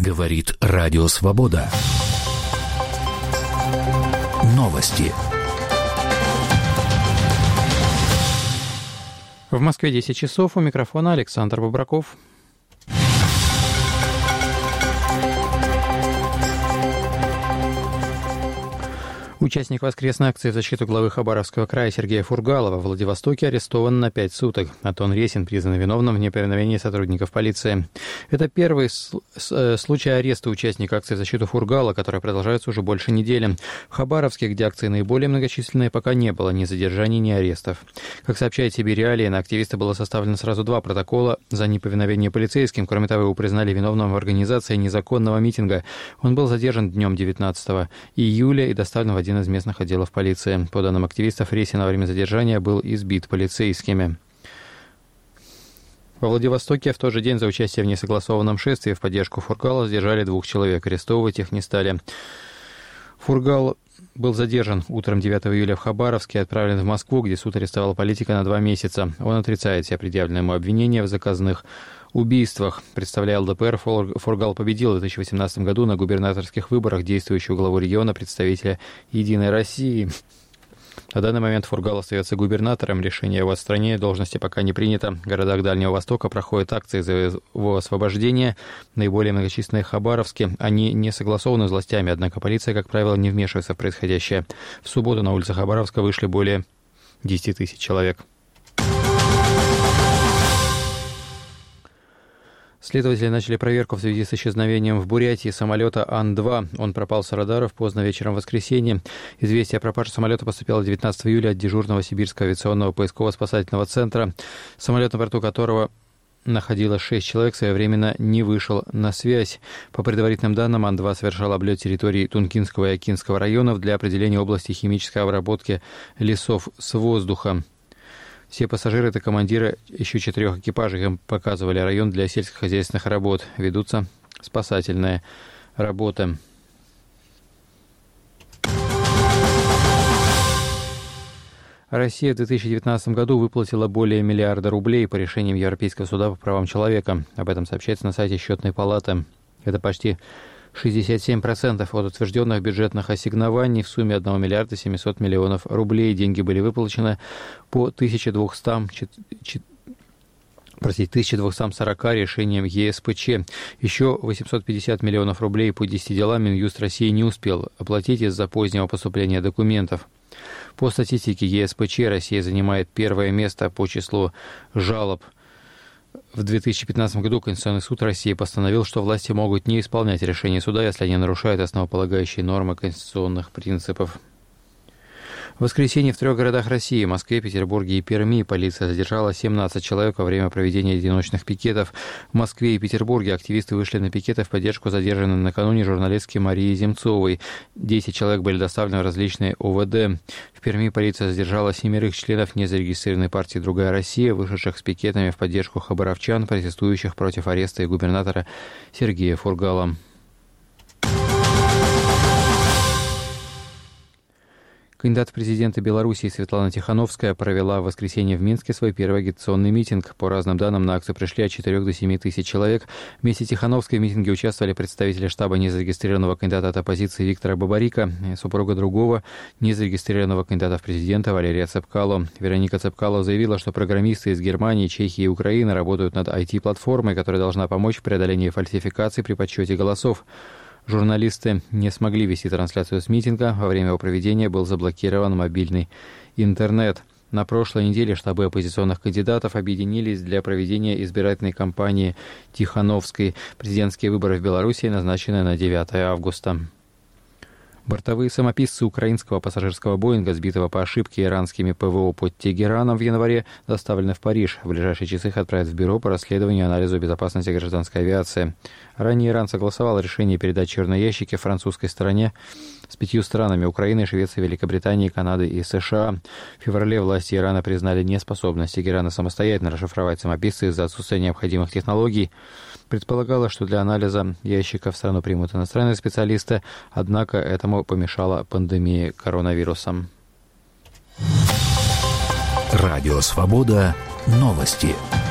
Говорит Радио Свобода. Новости. В Москве 10 часов. У микрофона Александр Бобраков. Участник воскресной акции в защиту главы Хабаровского края Сергея Фургала во Владивостоке арестован на 5 суток. Антон Ресин признан виновным в неповиновении сотрудников полиции. Это первый случай ареста участника акции в защиту Фургала, которая продолжается уже больше недели. В Хабаровске, где акции наиболее многочисленные, пока не было ни задержаний, ни арестов. Как сообщает себе Реалии, на активиста было составлено сразу 2 протокола за неповиновение полицейским. Кроме того, его признали виновным в организации незаконного митинга. Он был задержан днем 19 июля и доставлен в один из местных отделов полиции. По данным активистов, Ресин во время задержания был избит полицейскими. Во Владивостоке в тот же день за участие в несогласованном шествии в поддержку Фургала задержали 2 человек. Арестовывать их не стали. Фургал был задержан утром 9 июля в Хабаровске и отправлен в Москву, где суд арестовал политика на 2 месяца. Он отрицает все предъявленные ему обвинения в заказных убийствах. Представляя ЛДПР, Фургал победил в 2018 году на губернаторских выборах действующего главу региона представителя «Единой России». На данный момент Фургал остается губернатором. Решение о его отстранении должности пока не принято. В городах Дальнего Востока проходят акции за его освобождение. Наиболее многочисленные в Хабаровске. Они не согласованы с властями, однако полиция, как правило, не вмешивается в происходящее. В субботу на улицах Хабаровска вышли более 10 тысяч человек. Следователи начали проверку в связи с исчезновением в Бурятии самолета Ан-2. Он пропал с радаров поздно вечером в воскресенье. Известие о пропаже самолета поступило 19 июля от дежурного Сибирского авиационного поисково-спасательного центра. Самолет, на борту которого находилось 6 человек, своевременно не вышел на связь. По предварительным данным, Ан-2 совершал облет территории Тункинского и Окинского районов для определения области химической обработки лесов с воздуха. Все пассажиры – это командиры еще 4 экипажей. Им показывали район для сельскохозяйственных работ. Ведутся спасательные работы. Россия в 2019 году выплатила более миллиарда рублей по решениям Европейского суда по правам человека. Об этом сообщается на сайте Счетной палаты. Это почти 67% от утвержденных бюджетных ассигнований в сумме 1 миллиарда 700 миллионов рублей. Деньги были выплачены по 1240 решениям ЕСПЧ. Еще 850 миллионов рублей по 10 делам Минюст России не успел оплатить из-за позднего поступления документов. По статистике ЕСПЧ Россия занимает 1 место по числу жалоб. В 2015 году Конституционный суд России постановил, что власти могут не исполнять решения суда, если они нарушают основополагающие нормы конституционных принципов. В воскресенье в 3 городах России – Москве, Петербурге и Перми – полиция задержала 17 человек во время проведения одиночных пикетов. В Москве и Петербурге активисты вышли на пикеты в поддержку задержанной накануне журналистки Марии Земцовой. 10 человек были доставлены в различные ОВД. В Перми полиция задержала 7 членов незарегистрированной партии «Другая Россия», вышедших с пикетами в поддержку хабаровчан, протестующих против ареста и губернатора Сергея Фургала. Кандидат в президенты Белоруссии Светлана Тихановская провела в воскресенье в Минске свой первый агитационный митинг. По разным данным, на акцию пришли от 4 до 7 тысяч человек. Вместе с Тихановской в митинге участвовали представители штаба незарегистрированного кандидата от оппозиции Виктора Бабарика, супруга другого незарегистрированного кандидата в президенты Валерия Цепкало. Вероника Цепкало заявила, что программисты из Германии, Чехии и Украины работают над IT-платформой, которая должна помочь в преодолении фальсификаций при подсчете голосов. Журналисты не смогли вести трансляцию с митинга. Во время его проведения был заблокирован мобильный интернет. На прошлой неделе штабы оппозиционных кандидатов объединились для проведения избирательной кампании Тихановской. Президентские выборы в Беларуси назначены на 9 августа. Бортовые самописцы украинского пассажирского «Боинга», сбитого по ошибке иранскими ПВО под Тегераном в январе, доставлены в Париж. В ближайшие часы их отправят в Бюро по расследованию и анализу безопасности гражданской авиации. Ранее Иран согласовал решение передать черные ящики французской стороне с 5 странами – Украиной, Швецией, Великобританией, Канадой и США. В феврале власти Ирана признали неспособность Тегерана самостоятельно расшифровать самописцы из-за отсутствия необходимых технологий. Предполагалось, что для анализа ящиков страну примут иностранные специалисты, однако этому помешала пандемия коронавируса. Радио «Свобода». Новости.